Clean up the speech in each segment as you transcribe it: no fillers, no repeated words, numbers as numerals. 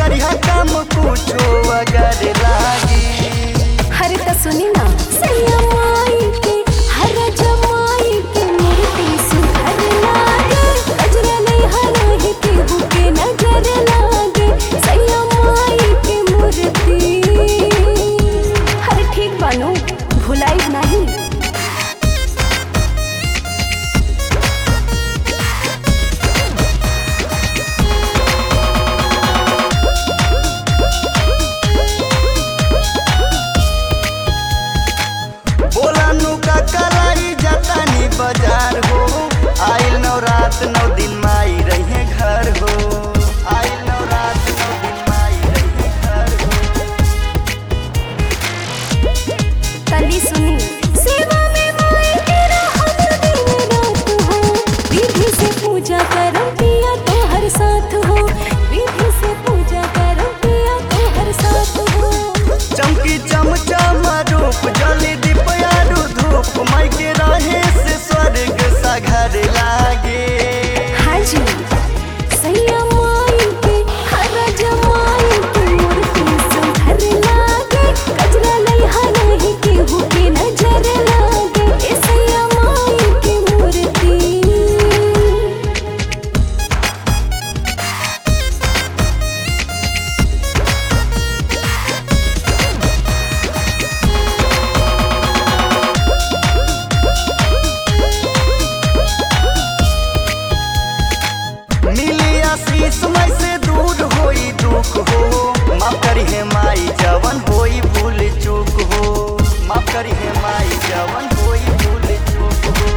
करिया काम कुछो अगर लागी। हरे त सुनी ना सैया माई के हर जमाई के मूर्ति सुधर लागे गजरा नहीं हराही के बुके नजर लागे सैया माई के मूर्ति। हरे ठीक बानो भुलाई नहीं। बाजार हो आइल नवरात 9 दिन माई रहे घर हो। आइल नवरात 9 दिन माई रहे घर हो। कली सुनी सेवा में माई तेरा हम दिन रात हो विधि से पूजा करम पिया तो हर साथ हो विधि से पूजा करम पिया तो हर साथ हो। चमकी चमचम रूप जली दीप आरु धूप माई के रहे से स्वर्ग सा घर लागे। हाँ जी सैया माई के हर जमाई के मूर्ति सुधर लागे गजरा नहीं हराही के बुके नजर लागे ए सैया माई के मूर्ति। आशीष मई से दूर होई दुख हो माफ करी है माई जवन होई भूल चूक हो। माफ करी है माई जवन होई भूल चूक हो।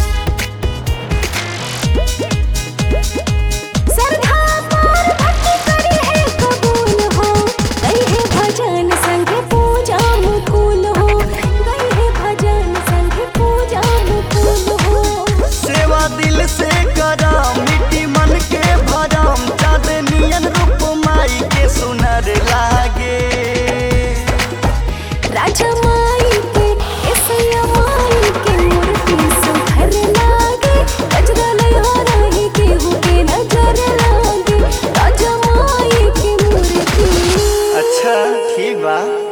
सरधा पार भक्ति करी है कबूल हो गई है भजन संग पूजा मुकुल हो गई है भजन संग पूजा मुकुल हो। सेवा दिल से करम मिट्टी मन के भरम चांदनियन रूप माई के सुनर लागे। राजा माई के सैया माई के मूर्ति सुधर लागे गजरा नहीं हराही के बुके नजर लागे राजा माई की मूर्ति। अच्छा ठीक बा।